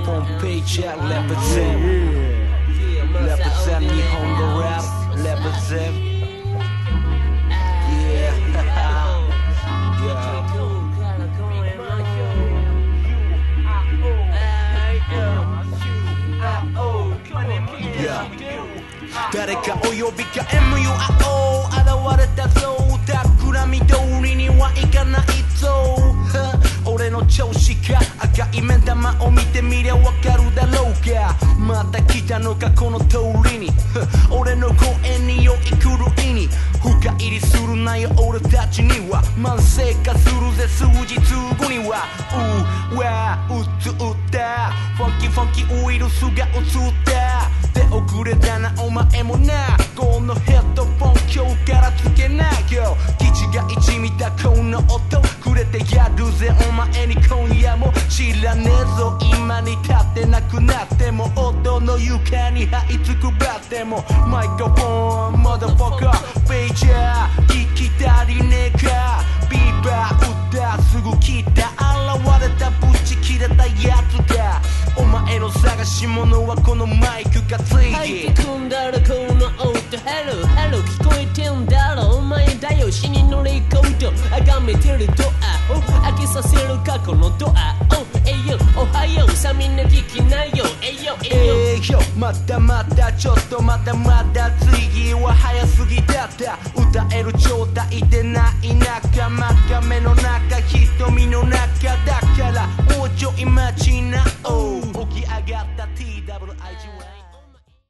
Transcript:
本ページやレプゼンレプゼン日本語ラップレプゼン 誰かお呼びか MURO 現れたぞ企み通りにはいかないぞ俺の調子か赤い目玉を見てみりゃわかるだろうかまた来たのかこの通りに俺の声に酔い狂いに深入りするなよ俺たちには慢性化するぜ数日後にはうわうつったファンキーファンキーウイルスが映った手遅れだなお前もなこのヘッドフォン今日からつけなよ気違いじみたこの音くれてやるぜお前に今夜も知らねえぞ今に立ってなくなっても音の床に這いつくばってもマイクロフォンマダファカーページャー聞き足りねえかビーバー歌すぐ来た現れたブチ切れたやつがお前の探し物はこのマイクがつい入ってくんだろこの音ヘロヘロ聞こえてんだろお前だよ死にのレコード崇めてるドアを開けさせるかこのドアをえいよおはようさみんな聞きなよえいよえいよまだまだちょっとまだまだ次は早すぎだった歌える状態でない仲間亀の中瞳の中だからもうちょい待ちなお起き上がった TWIG